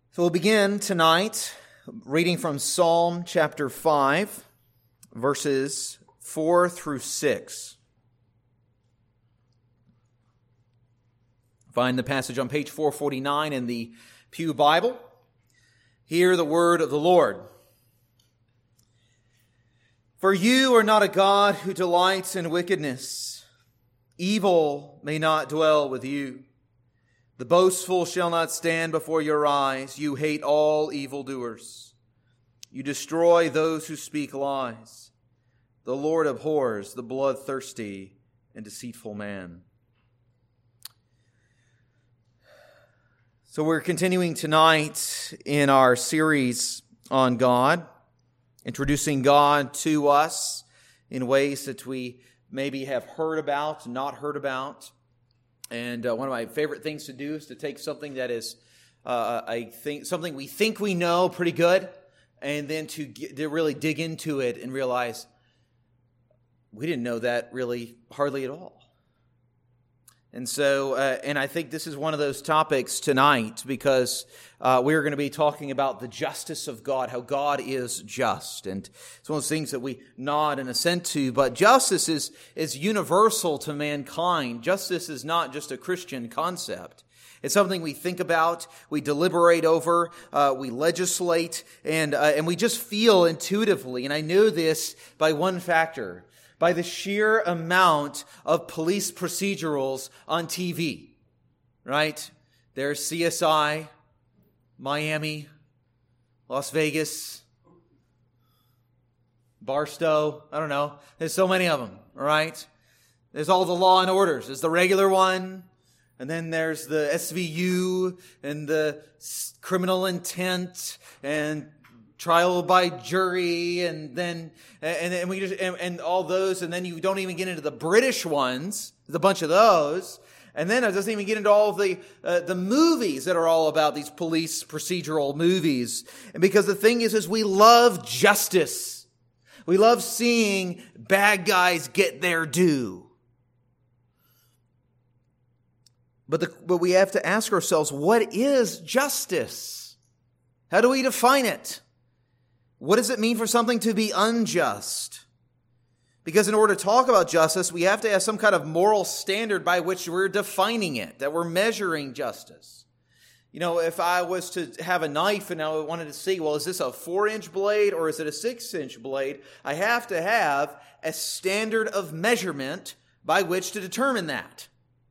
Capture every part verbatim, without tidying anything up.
So we'll begin tonight reading from Psalm chapter five, verses four through six. Find the passage on page four forty-nine in the Pew Bible. Hear the word of the Lord. For you are not a God who delights in wickedness. Evil may not dwell with you. The boastful shall not stand before your eyes. You hate all evildoers. You destroy those who speak lies. The Lord abhors the bloodthirsty and deceitful man. So we're continuing tonight in our series on God, introducing God to us in ways that we maybe have heard about, not heard about. And uh, one of my favorite things to do is to take something that is, uh, I think, something we think we know pretty good, and then to, get, to really dig into it and realize we didn't know that really hardly at all. And so, uh, and I think this is one of those topics tonight because uh, we're going to be talking about the justice of God, how God is just. And it's one of those things that we nod and assent to. But justice is, is universal to mankind. Justice is not just a Christian concept. It's something we think about, we deliberate over, uh, we legislate, and uh, and we just feel intuitively. And I know this by one factor. By the sheer amount of police procedurals on T V, right? There's C S I, Miami, Las Vegas, Barstow, I don't know. There's so many of them, right? There's all the Law and Orders. There's the regular one, and then there's the S V U, and the criminal intent, and trial by jury, and then and and we just and, and all those, and then you don't even get into the British ones. There's a bunch of those, and then it doesn't even get into all of the uh, the movies that are all about these police procedural movies. And because the thing is, is we love justice. We love seeing bad guys get their due. But the but we have to ask ourselves, what is justice? How do we define it? What does it mean for something to be unjust? Because in order to talk about justice, we have to have some kind of moral standard by which we're defining it, that we're measuring justice. You know, if I was to have a knife and I wanted to see, well, is this a four-inch blade or is it a six-inch blade? I have to have a standard of measurement by which to determine that.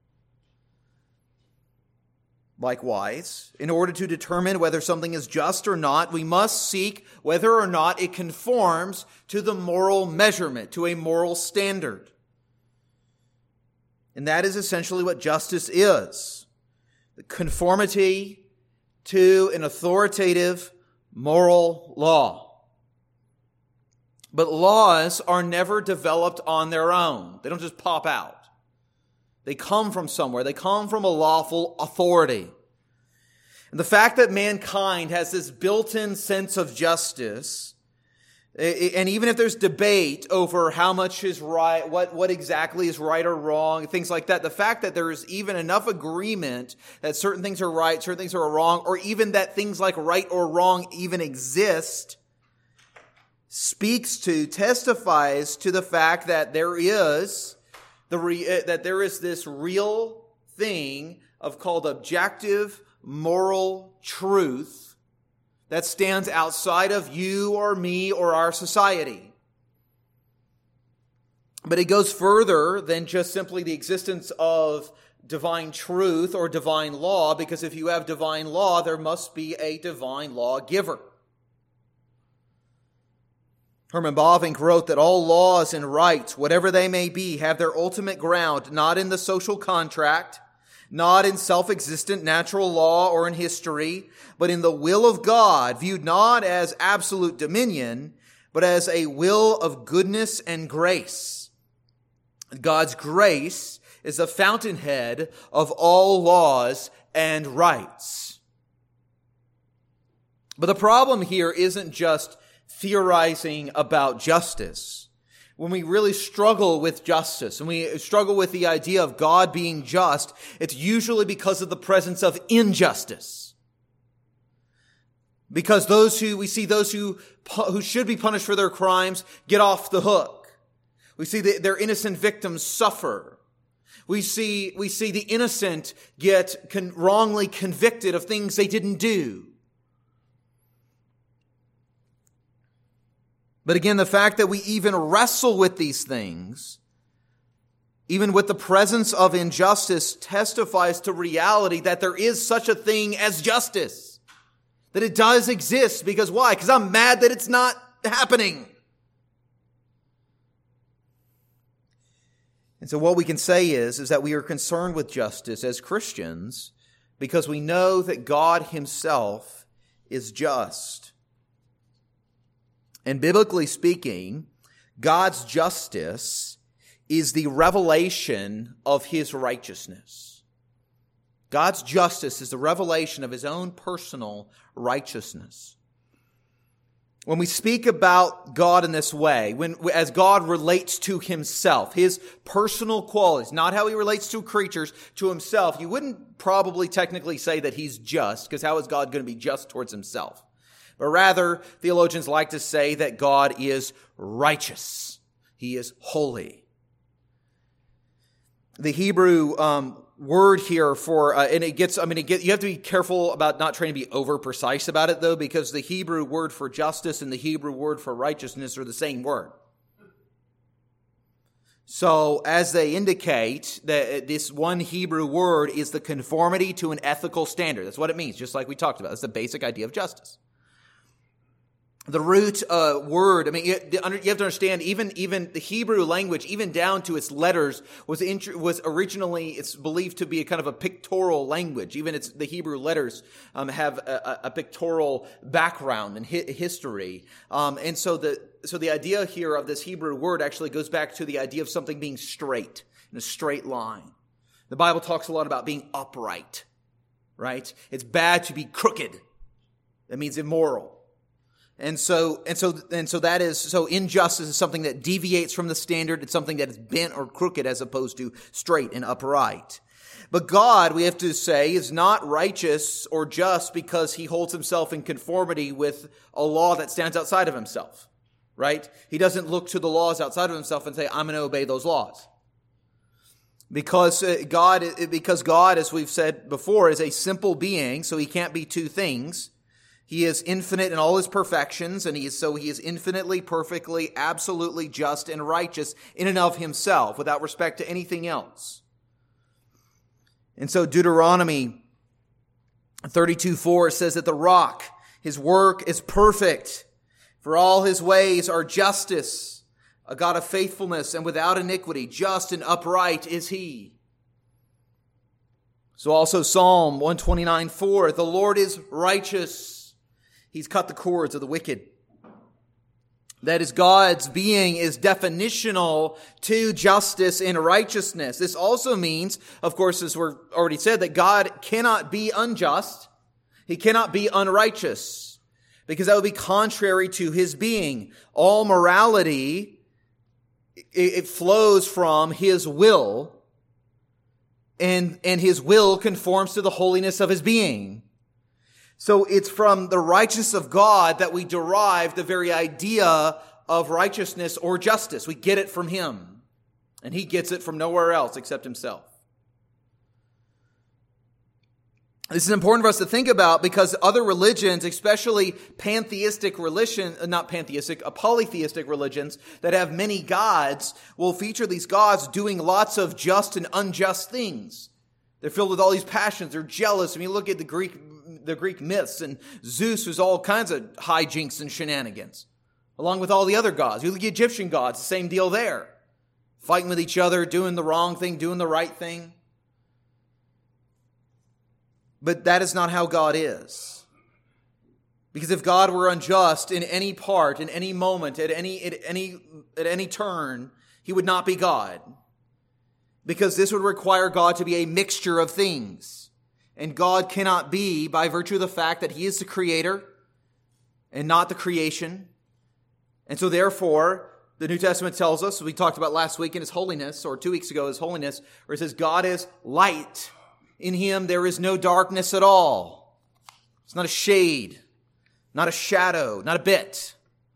Likewise, in order to determine whether something is just or not, we must seek whether or not it conforms to the moral measurement, to a moral standard. And that is essentially what justice is. The conformity to an authoritative moral law. But laws are never developed on their own. They don't just pop out. They come from somewhere. They come from a lawful authority. And the fact that mankind has this built-in sense of justice, and even if there's debate over how much is right, what, what exactly is right or wrong, things like that, the fact that there is even enough agreement that certain things are right, certain things are wrong, or even that things like right or wrong even exist, speaks to, testifies to the fact that there is The re, that there is this real thing of called objective moral truth that stands outside of you or me or our society. But it goes further than just simply the existence of divine truth or divine law, because if you have divine law, there must be a divine lawgiver. Herman Bavinck wrote that all laws and rights, whatever they may be, have their ultimate ground not in the social contract, not in self-existent natural law or in history, but in the will of God, viewed not as absolute dominion, but as a will of goodness and grace. God's grace is the fountainhead of all laws and rights. But the problem here isn't just theorizing about justice. When we really struggle with justice, and we struggle with the idea of God being just, it's usually because of the presence of injustice. Because those who, we see those who, who should be punished for their crimes get off the hook. We see that their innocent victims suffer. We see, we see the innocent get con- wrongly convicted of things they didn't do. But again, the fact that we even wrestle with these things, even with the presence of injustice, testifies to reality that there is such a thing as justice. That it does exist. Because why? Because I'm mad that it's not happening. And so what we can say is, is that we are concerned with justice as Christians because we know that God himself is just. And biblically speaking, God's justice is the revelation of his righteousness. God's justice is the revelation of his own personal righteousness. When we speak about God in this way, when as God relates to himself, his personal qualities, not how he relates to creatures, to himself, you wouldn't probably technically say that he's just, because how is God going to be just towards himself? But rather, theologians like to say that God is righteous. He is holy. The Hebrew um, word here for, uh, and it gets, I mean, it get, you have to be careful about not trying to be over precise about it though, because the Hebrew word for justice and the Hebrew word for righteousness are the same word. So as they indicate that this one Hebrew word is the conformity to an ethical standard. That's what it means, just like we talked about. That's the basic idea of justice. The root uh, word, I mean, you, you have to understand, even even the Hebrew language, even down to its letters, was int- was originally, it's believed to be a kind of a pictorial language. Even it's the Hebrew letters um, have a, a pictorial background and hi- history. Um, and so the so the idea here of this Hebrew word actually goes back to the idea of something being straight, in a straight line. The Bible talks a lot about being upright, right? It's bad to be crooked. That means immoral. And so, and so, and so that is, so injustice is something that deviates from the standard. It's something that is bent or crooked as opposed to straight and upright. But God, we have to say, is not righteous or just because he holds himself in conformity with a law that stands outside of himself, right? He doesn't look to the laws outside of himself and say, I'm going to obey those laws. Because God, because God, as we've said before, is a simple being, so he can't be two things. He is infinite in all his perfections, and he is so he is infinitely, perfectly, absolutely just and righteous in and of himself, without respect to anything else. And so Deuteronomy thirty-two four says that the rock, his work is perfect, for all his ways are justice, a God of faithfulness and without iniquity, just and upright is he. So also Psalm one twenty-nine four, the Lord is righteous. He's cut the cords of the wicked. That is, God's being is definitional to justice and righteousness. This also means, of course, as we've already said, that God cannot be unjust. He cannot be unrighteous, because that would be contrary to his being. All morality, it flows from his will, and, and his will conforms to the holiness of his being. So it's from the righteousness of God that we derive the very idea of righteousness or justice. We get it from him. And he gets it from nowhere else except himself. This is important for us to think about because other religions, especially pantheistic religion, not pantheistic, polytheistic religions that have many gods, will feature these gods doing lots of just and unjust things. They're filled with all these passions. They're jealous. I mean, look at the Greek the Greek myths, and Zeus was all kinds of hijinks and shenanigans, along with all the other gods. You look at the Egyptian gods, the same deal there. Fighting with each other, doing the wrong thing, doing the right thing. But that is not how God is. Because if God were unjust in any part, in any moment, at any, at any, at any turn, he would not be God. Because this would require God to be a mixture of things. And God cannot be, by virtue of the fact that he is the creator and not the creation. And so therefore, the New Testament tells us, as we talked about last week in his holiness, or two weeks ago, his holiness, where it says God is light. In him there is no darkness at all. It's not a shade. Not a shadow, not a bit.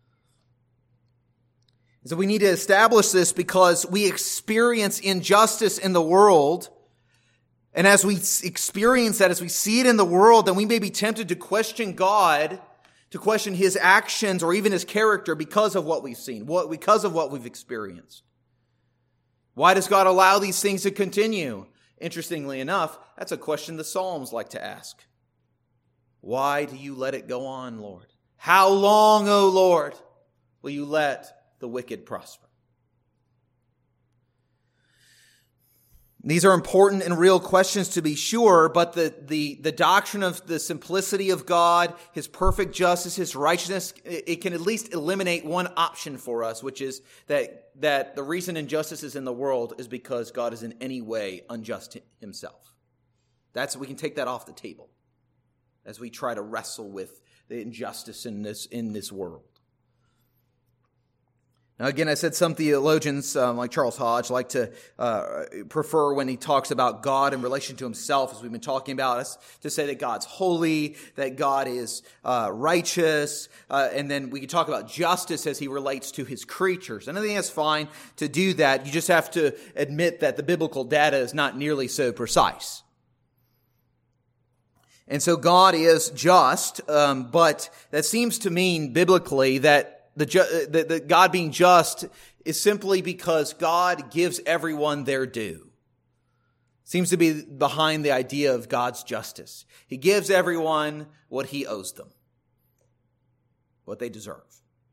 So we need to establish this because we experience injustice in the world. And as we experience that, as we see it in the world, then we may be tempted to question God, to question his actions or even his character because of what we've seen, because of what we've experienced. Why does God allow these things to continue? Interestingly enough, that's a question the Psalms like to ask. Why do you let it go on, Lord? How long, O Lord, will you let the wicked prosper? These are important and real questions to be sure, but the, the, the doctrine of the simplicity of God, his perfect justice, his righteousness, it can at least eliminate one option for us, which is that, that the reason injustice is in the world is because God is in any way unjust himself. That's, we can take that off the table as we try to wrestle with the injustice in this, in this world. Now, again, I said some theologians, um, like Charles Hodge, like to uh, prefer when he talks about God in relation to himself, as we've been talking about, us to say that God's holy, that God is uh, righteous, uh, and then we can talk about justice as he relates to his creatures. And I think that's fine to do that. You just have to admit that the biblical data is not nearly so precise. And so God is just, um, but that seems to mean biblically that The, ju- the, the God being just is simply because God gives everyone their due. Seems to be behind the idea of God's justice. He gives everyone what he owes them, what they deserve.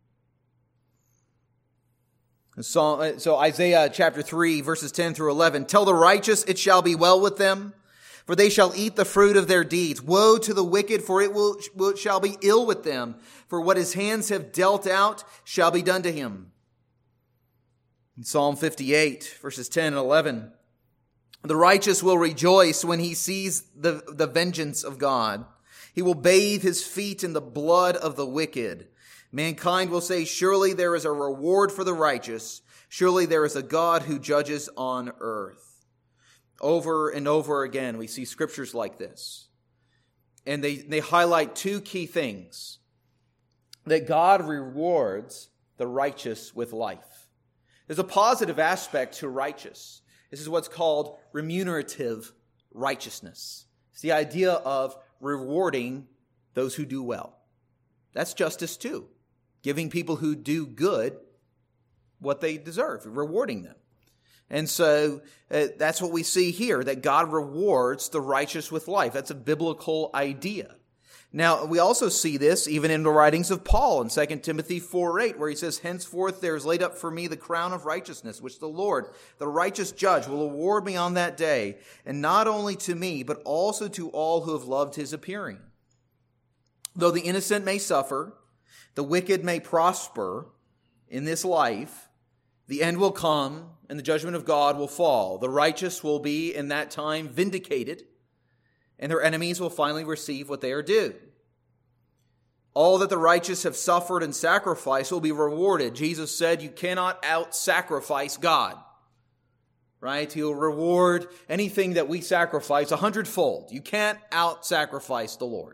So, so Isaiah chapter three, verses ten through eleven, tell the righteous it shall be well with them, for they shall eat the fruit of their deeds. Woe to the wicked, for it will, will shall be ill with them. For what his hands have dealt out shall be done to him. In Psalm fifty-eight, verses ten and eleven, the righteous will rejoice when he sees the, the vengeance of God. He will bathe his feet in the blood of the wicked. Mankind will say, surely there is a reward for the righteous. Surely there is a God who judges on earth. Over and over again, we see scriptures like this. And they, they highlight two key things. That God rewards the righteous with life. There's a positive aspect to righteous. This is what's called remunerative righteousness. It's the idea of rewarding those who do well. That's justice too. Giving people who do good what they deserve, rewarding them. And so uh, that's what we see here, that God rewards the righteous with life. That's a biblical idea. Now, we also see this even in the writings of Paul in Second Timothy four eight, where he says, henceforth there is laid up for me the crown of righteousness, which the Lord, the righteous judge, will award me on that day, and not only to me, but also to all who have loved his appearing. Though the innocent may suffer, the wicked may prosper in this life, the end will come, and the judgment of God will fall. The righteous will be in that time vindicated, and their enemies will finally receive what they are due. All that the righteous have suffered and sacrificed will be rewarded. Jesus said you cannot out-sacrifice God. Right? He'll reward anything that we sacrifice a hundredfold. You can't out-sacrifice the Lord.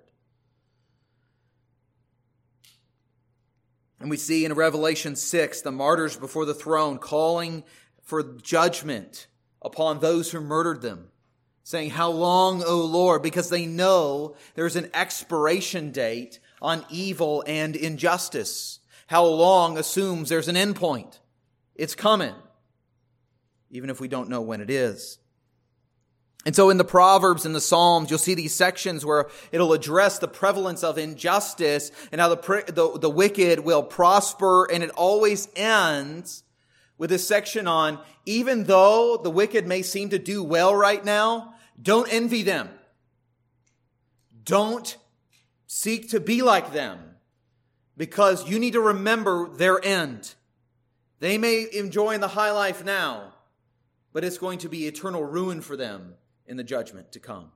And we see in Revelation six, the martyrs before the throne calling for judgment upon those who murdered them, saying, how long, O Lord? Because they know there's an expiration date on evil and injustice. How long assumes there's an end point. It's coming, even if we don't know when it is. And so in the Proverbs and the Psalms, you'll see these sections where it'll address the prevalence of injustice and how the, the, the wicked will prosper. And it always ends with a section on, even though the wicked may seem to do well right now, don't envy them. Don't seek to be like them, because you need to remember their end. They may enjoy the high life now, but it's going to be eternal ruin for them in the judgment to come.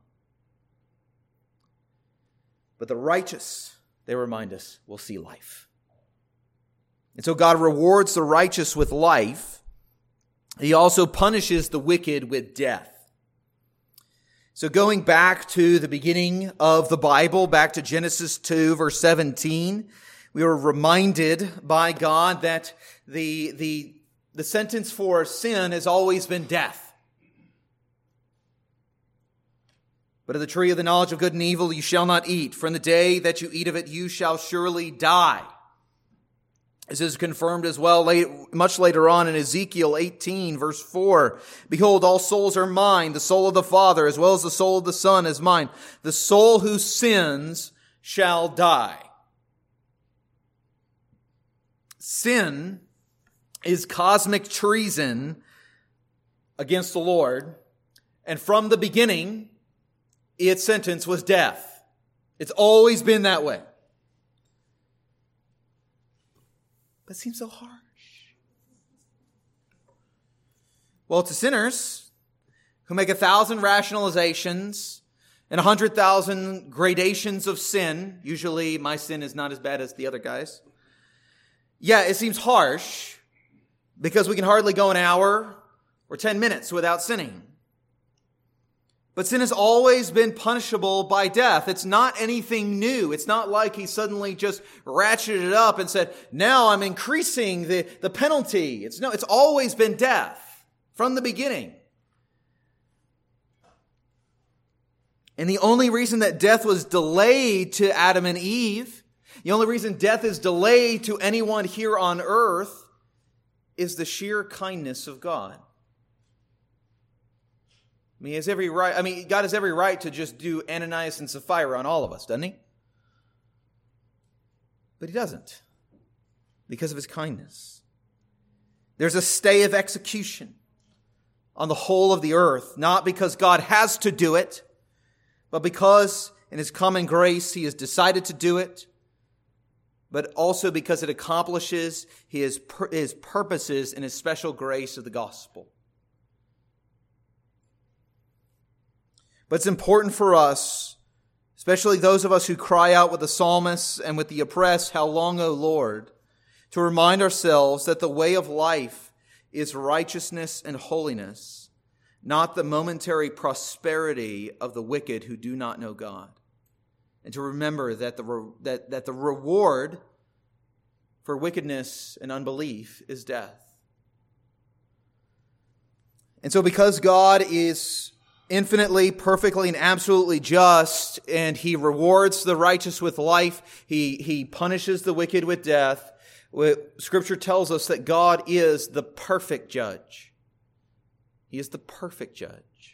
But the righteous, they remind us, will see life. And so God rewards the righteous with life. He also punishes the wicked with death. So going back to the beginning of the Bible, back to Genesis two, verse seventeen, we were reminded by God that the, the, the sentence for sin has always been death. But of the tree of the knowledge of good and evil you shall not eat, for in the day that you eat of it you shall surely die. This is confirmed as well late, much later on in Ezekiel eighteen, verse four. Behold, all souls are mine. The soul of the Father, as well as the soul of the Son, is mine. The soul who sins shall die. Sin is cosmic treason against the Lord. And from the beginning, its sentence was death. It's always been that way. That seems so harsh. Well, to sinners who make a thousand rationalizations and a hundred thousand gradations of sin, usually my sin is not as bad as the other guys. Yeah, it seems harsh because we can hardly go an hour or ten minutes without sinning. But sin has always been punishable by death. It's not anything new. It's not like he suddenly just ratcheted it up and said, now I'm increasing the, the penalty. It's no, it's always been death from the beginning. And the only reason that death was delayed to Adam and Eve, the only reason death is delayed to anyone here on earth is the sheer kindness of God. I mean, he has every right. I mean, God has every right to just do Ananias and Sapphira on all of us, doesn't he? But he doesn't, because of his kindness. There's a stay of execution on the whole of the earth, not because God has to do it, but because in his common grace he has decided to do it, but also because it accomplishes his, his purposes in his special grace of the gospel. But it's important for us, especially those of us who cry out with the psalmists and with the oppressed, how long, O Lord, to remind ourselves that the way of life is righteousness and holiness, not the momentary prosperity of the wicked who do not know God. And to remember that the, re- that, that the reward for wickedness and unbelief is death. And so because God is infinitely, perfectly, and absolutely just, and he rewards the righteous with life, he, he punishes the wicked with death, Scripture tells us that God is the perfect judge. He is the perfect judge.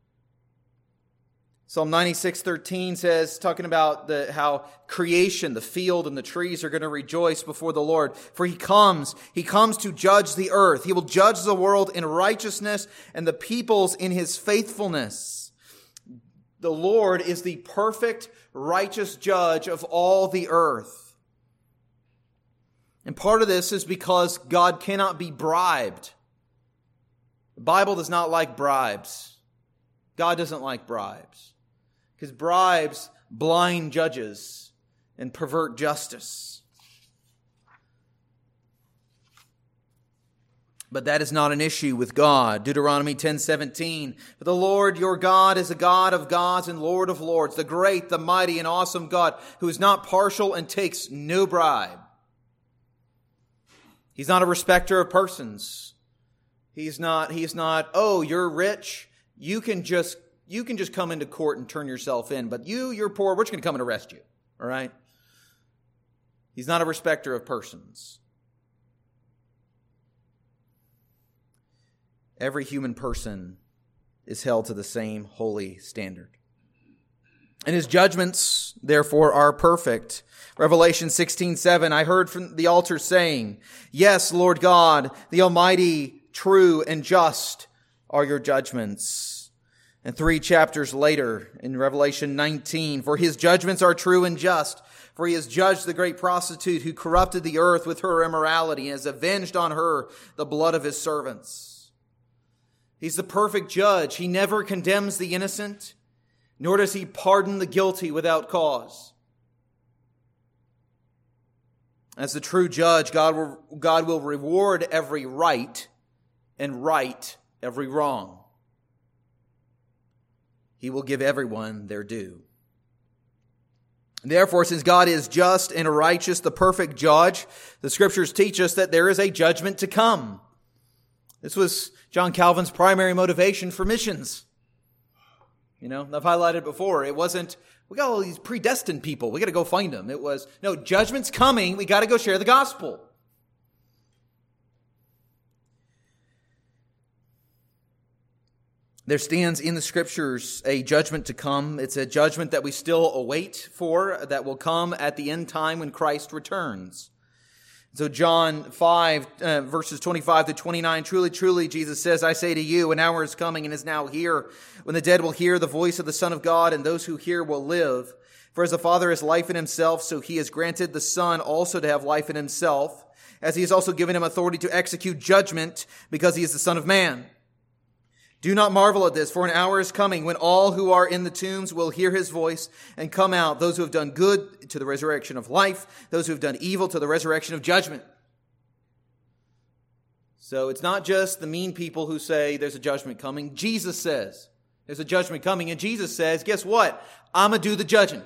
Psalm ninety-six thirteen says, talking about the, how creation, the field and the trees are going to rejoice before the Lord. For he comes, he comes to judge the earth. He will judge the world in righteousness and the peoples in his faithfulness. The Lord is the perfect, righteous judge of all the earth. And part of this is because God cannot be bribed. The Bible does not like bribes. God doesn't like bribes. Because bribes blind judges and pervert justice. But that is not an issue with God. Deuteronomy ten seventeen. For the Lord your God is a God of gods and Lord of lords, the great, the mighty, and awesome God, who is not partial and takes no bribe. He's not a respecter of persons. He's not, he's not, oh, you're rich. You can just You can just come into court and turn yourself in, but you, you're poor, we're just going to come and arrest you, all right? He's not a respecter of persons. Every human person is held to the same holy standard. And his judgments, therefore, are perfect. Revelation sixteen seven, I heard from the altar saying, yes, Lord God, the Almighty, true and just are your judgments. And three chapters later, in Revelation nineteen, for his judgments are true and just, for he has judged the great prostitute who corrupted the earth with her immorality and has avenged on her the blood of his servants. He's the perfect judge. He never condemns the innocent, nor does he pardon the guilty without cause. As the true judge, God will, God will reward every right and right every wrong. He will give everyone their due. Therefore, since God is just and righteous, the perfect judge, the Scriptures teach us that there is a judgment to come. This was John Calvin's primary motivation for missions. You know, I've highlighted before, it wasn't, we got all these predestined people, we got to go find them. It was, no, judgment's coming, we got to go share the gospel. There stands in the Scriptures a judgment to come. It's a judgment that we still await for, that will come at the end time when Christ returns. So John five, uh, verses twenty-five to twenty-nine, truly, truly, Jesus says, I say to you, an hour is coming and is now here, when the dead will hear the voice of the Son of God, and those who hear will live. For as the Father has life in himself, so he has granted the Son also to have life in himself, as he has also given him authority to execute judgment, because he is the Son of Man. Do not marvel at this, for an hour is coming when all who are in the tombs will hear his voice and come out, those who have done good to the resurrection of life, those who have done evil to the resurrection of judgment. So it's not just the mean people who say there's a judgment coming. Jesus says there's a judgment coming, and Jesus says, guess what? I'm going to do the judging.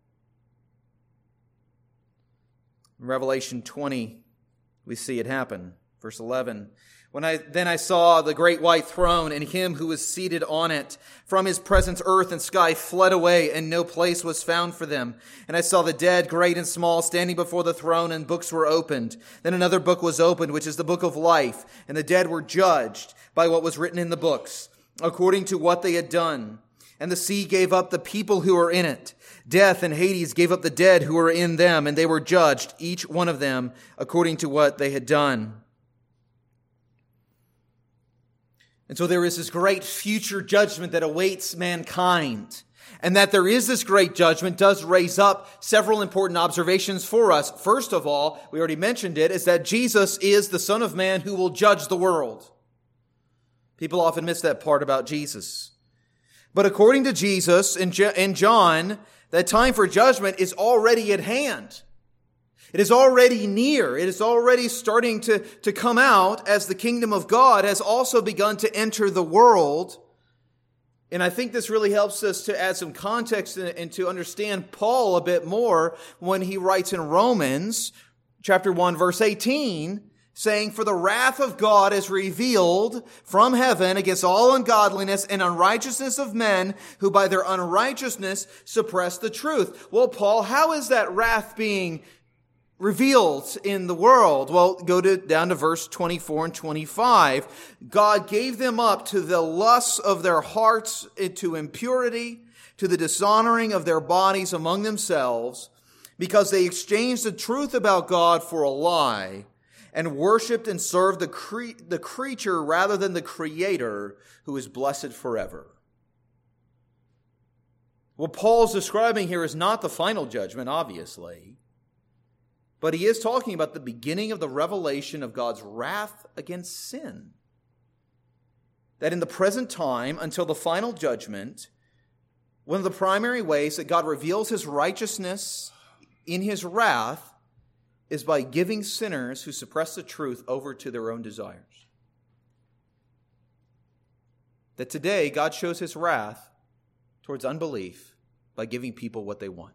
In Revelation twenty, we see it happen. Verse eleven. When I then I saw the great white throne and him who was seated on it. From his presence earth and sky fled away, and no place was found for them. And I saw the dead, great and small, standing before the throne, and books were opened. Then another book was opened, which is the book of life. And the dead were judged by what was written in the books, according to what they had done. And the sea gave up the people who were in it. Death and Hades gave up the dead who were in them, and they were judged, each one of them, according to what they had done. And so there is this great future judgment that awaits mankind. And that there is this great judgment does raise up several important observations for us. First of all, we already mentioned it, is that Jesus is the Son of Man who will judge the world. People often miss that part about Jesus. But according to Jesus and John, that time for judgment is already at hand. It is already near. It is already starting to, to come out as the kingdom of God has also begun to enter the world. And I think this really helps us to add some context and, and to understand Paul a bit more when he writes in Romans chapter one, verse eighteen, saying, for the wrath of God is revealed from heaven against all ungodliness and unrighteousness of men who by their unrighteousness suppress the truth. Well, Paul, how is that wrath being revealed in the world? Well, go to down to verse twenty-four and twenty-five. God gave them up to the lusts of their hearts, to impurity, to the dishonoring of their bodies among themselves, because they exchanged the truth about God for a lie, and worshipped and served the, cre- the creature rather than the Creator, who is blessed forever. What Paul's describing here is not the final judgment, obviously. But he is talking about the beginning of the revelation of God's wrath against sin. That in the present time, until the final judgment, one of the primary ways that God reveals his righteousness in his wrath is by giving sinners who suppress the truth over to their own desires. That today, God shows his wrath towards unbelief by giving people what they want.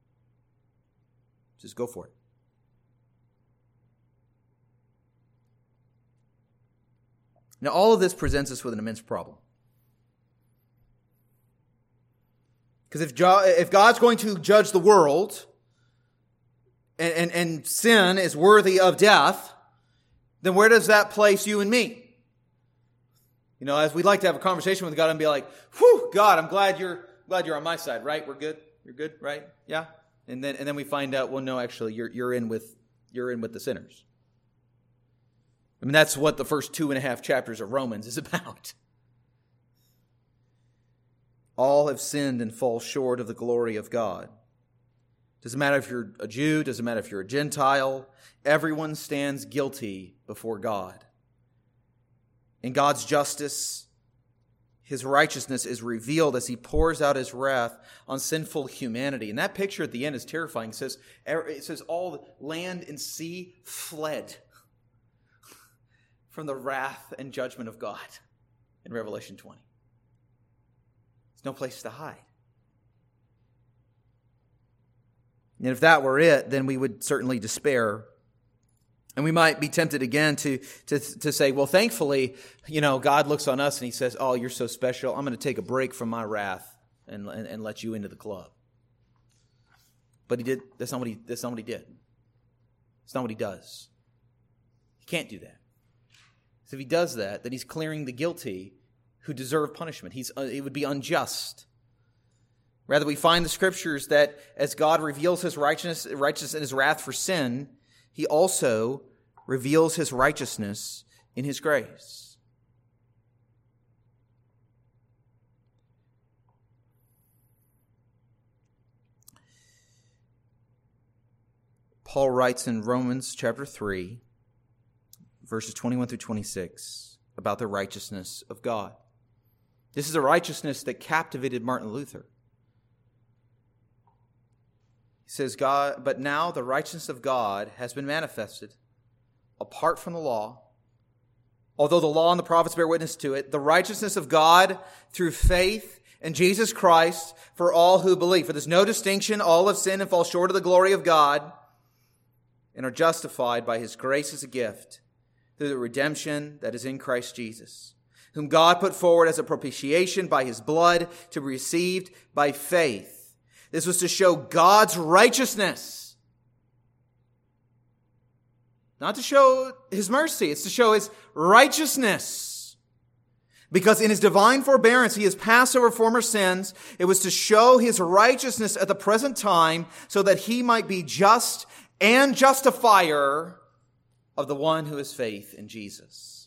Just go for it. Now, all of this presents us with an immense problem. Because if, jo- if God's going to judge the world, and, and, and sin is worthy of death, then where does that place you and me? You know, as we'd like to have a conversation with God and be like, whew, God, I'm glad you're glad you're on my side, right? We're good. You're good, right? Yeah. And then and then we find out, well, no, actually, you're you're in with you're in with the sinners. I mean, that's what the first two and a half chapters of Romans is about. All have sinned and fall short of the glory of God. Doesn't matter if you're a Jew, doesn't matter if you're a Gentile, everyone stands guilty before God. In God's justice, his righteousness is revealed as he pours out his wrath on sinful humanity. And that picture at the end is terrifying. It says, it says all land and sea fled from the wrath and judgment of God in Revelation twenty. There's no place to hide. And if that were it, then we would certainly despair. And we might be tempted again to, to, to say, well, thankfully, you know, God looks on us and he says, oh, you're so special. I'm going to take a break from my wrath and, and, and let you into the club. But he did, that's not what he, that's not what he did. It's not what he does. He can't do that. So if he does that, then he's clearing the guilty who deserve punishment. He's, uh, it would be unjust. Rather, we find the Scriptures that as God reveals his righteousness, righteousness and his wrath for sin, he also reveals his righteousness in his grace. Paul writes in Romans chapter three, verses twenty-one through twenty-six, about the righteousness of God. This is a righteousness that captivated Martin Luther. He says, God, but now the righteousness of God has been manifested apart from the law. Although the law and the prophets bear witness to it, the righteousness of God through faith in Jesus Christ for all who believe. For there's no distinction, all have sinned and fall short of the glory of God and are justified by his grace as a gift through the redemption that is in Christ Jesus, whom God put forward as a propitiation by his blood to be received by faith. This was to show God's righteousness. Not to show his mercy. It's to show his righteousness. Because in his divine forbearance, he has passed over former sins. It was to show his righteousness at the present time so that he might be just and justifier of the one who has faith in Jesus.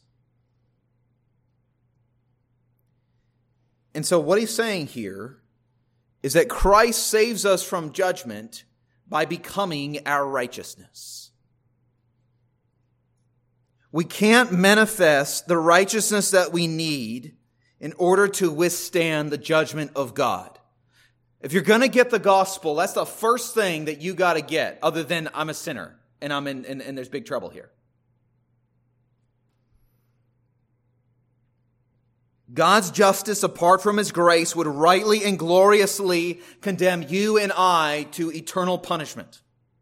And so what he's saying here is that Christ saves us from judgment by becoming our righteousness. We can't manifest the righteousness that we need in order to withstand the judgment of God. If you're going to get the gospel, that's the first thing that you got to get, other than I'm a sinner and I'm in and, and there's big trouble here. God's justice, apart from his grace, would rightly and gloriously condemn you and I to eternal punishment.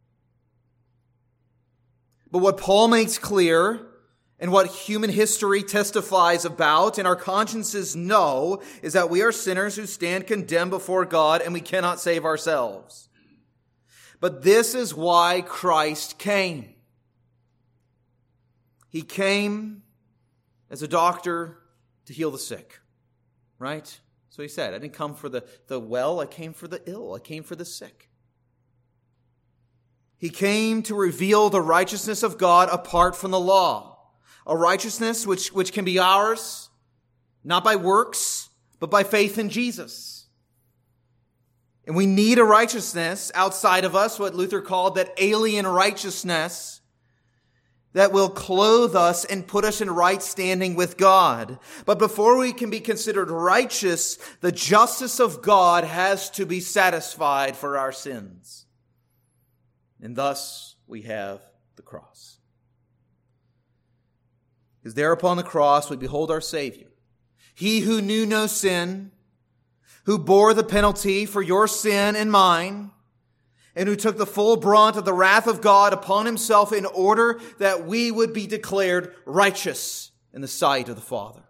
But what Paul makes clear, and what human history testifies about, and our consciences know, is that we are sinners who stand condemned before God, and we cannot save ourselves. But this is why Christ came. He came as a doctor to heal the sick, right? So he said, I didn't come for the, the well, I came for the ill, I came for the sick. He came to reveal the righteousness of God apart from the law, a righteousness which, which can be ours, not by works, but by faith in Jesus. And we need a righteousness outside of us, what Luther called that alien righteousness, that will clothe us and put us in right standing with God. But before we can be considered righteous, the justice of God has to be satisfied for our sins. And thus we have the cross. Because there upon the cross we behold our Savior. He who knew no sin, who bore the penalty for your sin and mine, and who took the full brunt of the wrath of God upon himself in order that we would be declared righteous in the sight of the Father.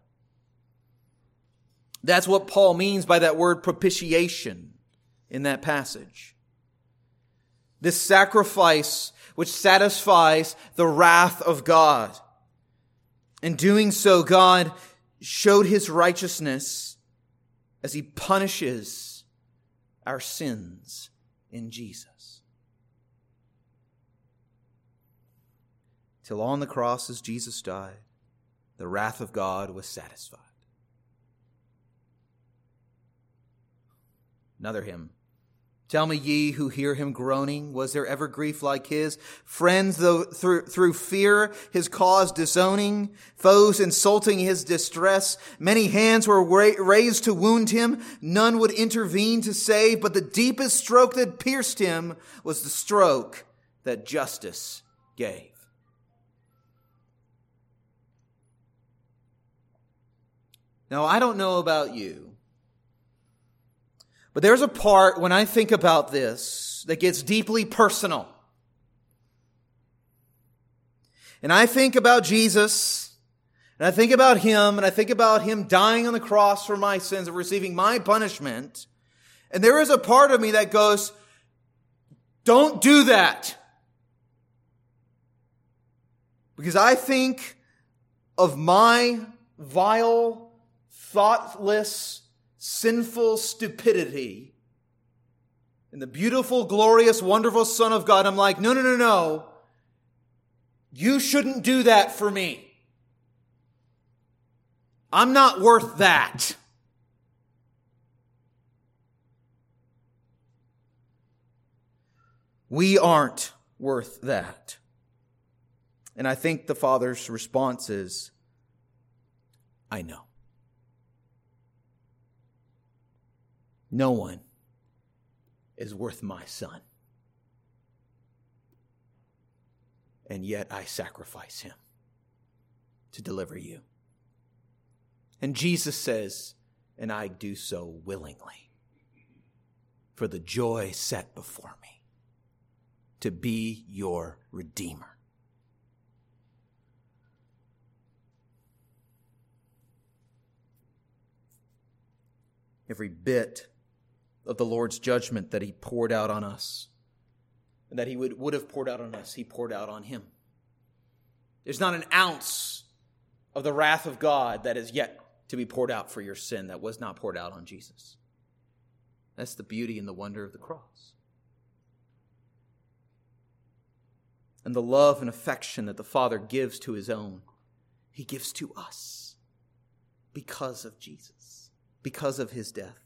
That's what Paul means by that word propitiation in that passage. This sacrifice which satisfies the wrath of God. In doing so, God showed his righteousness as he punishes our sins in Jesus. Till on the cross as Jesus died, the wrath of God was satisfied. Another hymn. Tell me, ye who hear him groaning, was there ever grief like his? Friends, though through, through fear his cause disowning, foes insulting his distress, many hands were ra- raised to wound him, none would intervene to save, but the deepest stroke that pierced him was the stroke that justice gave. Now, I don't know about you, But there's a part when I think about this that gets deeply personal. And I think about Jesus, and I think about Him, and I think about Him dying on the cross for my sins and receiving my punishment. And there is a part of me that goes, don't do that. Because I think of my vile, thoughtless, sinful stupidity and the beautiful, glorious, wonderful Son of God. I'm like, no, no, no, no. You shouldn't do that for me. I'm not worth that. We aren't worth that. And I think the Father's response is, I know. No one is worth my Son. And yet I sacrifice Him to deliver you. And Jesus says, and I do so willingly, for the joy set before me, to be your Redeemer. Every bit of the Lord's judgment that He poured out on us, and that He would, would have poured out on us, He poured out on Him. There's not an ounce of the wrath of God that is yet to be poured out for your sin that was not poured out on Jesus. That's the beauty and the wonder of the cross. And the love and affection that the Father gives to His own, He gives to us because of Jesus, because of His death.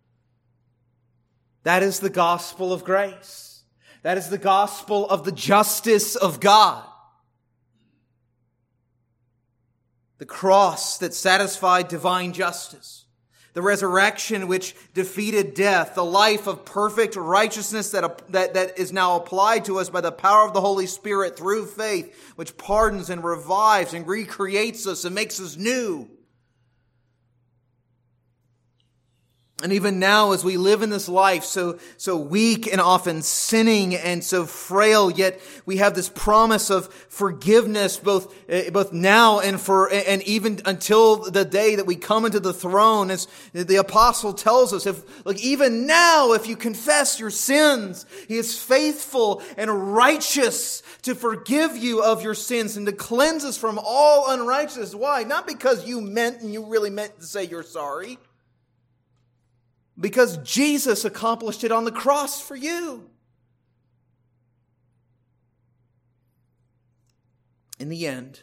That is the gospel of grace. That is the gospel of the justice of God. The cross that satisfied divine justice. The resurrection which defeated death. The life of perfect righteousness that, that, that is now applied to us by the power of the Holy Spirit through faith, which pardons and revives and recreates us and makes us new. And even now, as we live in this life, so, so weak and often sinning and so frail, yet we have this promise of forgiveness both, uh, both now and for, and even until the day that we come into the throne. As the apostle tells us, if, like, even now, if you confess your sins, He is faithful and righteous to forgive you of your sins and to cleanse us from all unrighteousness. Why? Not because you meant and you really meant to say you're sorry. Because Jesus accomplished it on the cross for you. In the end,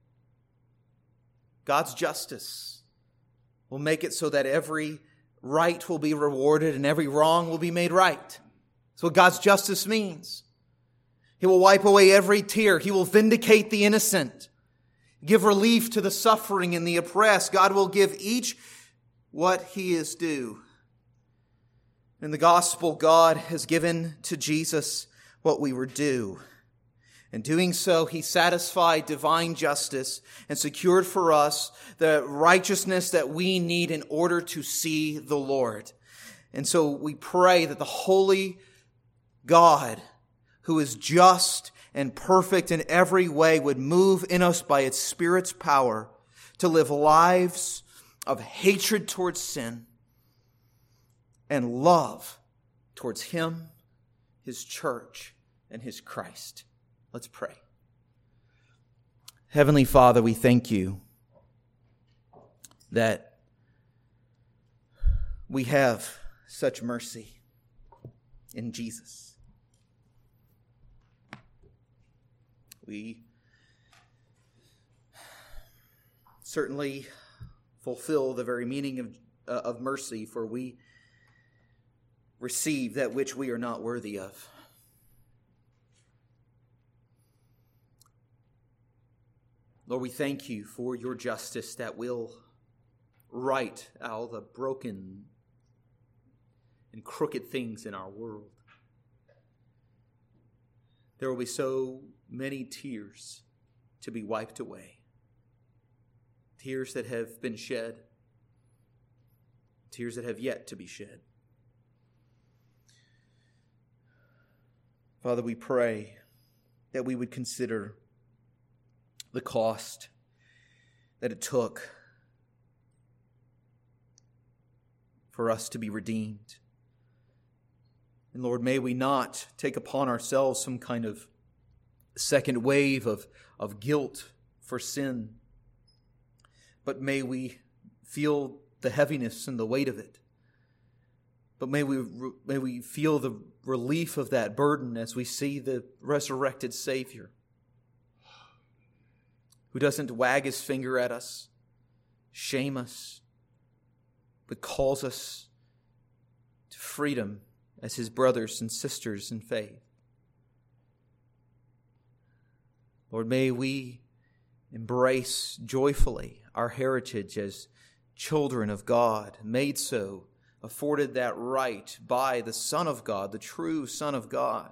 God's justice will make it so that every right will be rewarded and every wrong will be made right. That's what God's justice means. He will wipe away every tear. He will vindicate the innocent, give relief to the suffering and the oppressed. God will give each what he is due. In the gospel, God has given to Jesus what we were due. In doing so, He satisfied divine justice and secured for us the righteousness that we need in order to see the Lord. And so we pray that the holy God, who is just and perfect in every way, would move in us by its Spirit's power to live lives of hatred towards sin and love towards Him, His church, and His Christ. Let's pray. Heavenly Father, we thank You that we have such mercy in Jesus. We certainly fulfill the very meaning of, uh, of mercy, for we receive that which we are not worthy of. Lord, we thank You for Your justice that will right all the broken and crooked things in our world. There will be so many tears to be wiped away. Tears that have been shed. Tears that have yet to be shed. Father, we pray that we would consider the cost that it took for us to be redeemed. And Lord, may we not take upon ourselves some kind of second wave of, of guilt for sin, but may we feel the heaviness and the weight of it. But may we, may we feel the relief of that burden as we see the resurrected Savior, who doesn't wag his finger at us, shame us, but calls us to freedom as his brothers and sisters in faith. Lord, may we embrace joyfully our heritage as children of God, made so, afforded that right by the Son of God, the true Son of God.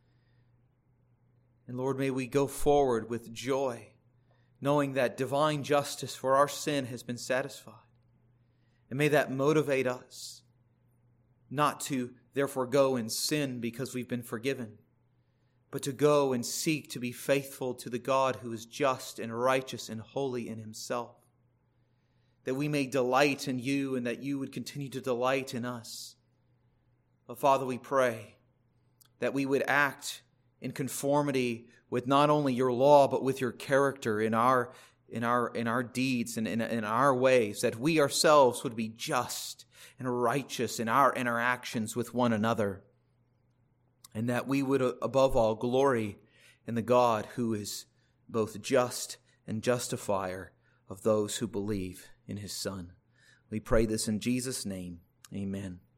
And Lord, may we go forward with joy, knowing that divine justice for our sin has been satisfied. And may that motivate us not to therefore go and sin because we've been forgiven, but to go and seek to be faithful to the God who is just and righteous and holy in himself. That we may delight in you and that you would continue to delight in us. But Father, we pray that we would act in conformity with not only your law, but with your character in our in our in our deeds and in, in our ways, that we ourselves would be just and righteous in our interactions with one another, and that we would above all glory in the God who is both just and justifier of those who believe in his Son. We pray this in Jesus' name. Amen.